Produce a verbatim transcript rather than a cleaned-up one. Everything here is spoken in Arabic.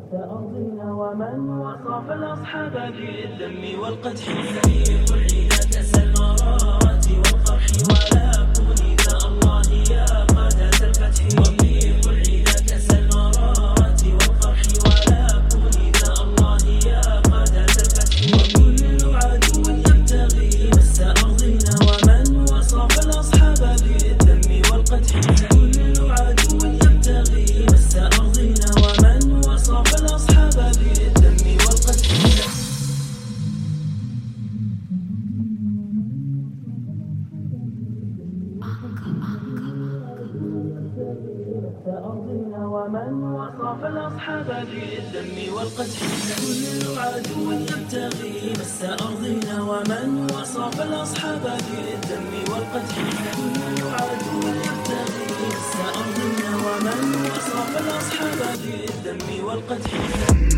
أرضنا ومن وصف الأصحاب بالذم والقدح في كل كأس المرارات والقرح ولا كوني ذا الله يا قادة الفتح وفي كل كأس المرارات والقرح ولا كوني ذا الله يا قادة الفتح وكل عدو يبتغي مس أرضنا ومن وصف الأصحاب بالذم والقدح كل عدو يبتغي مس أرضنا ومن وصف الأصحاب بالذم والقدح أرضنا ومن وصف الأصحاب بالذم والقدح كل عدو يبتغي مس أرضنا ومن وصف الأصحاب بالذم والقدح كل عدو يبتغي مس أرضنا ومن وصف الأصحاب بالذم والقدح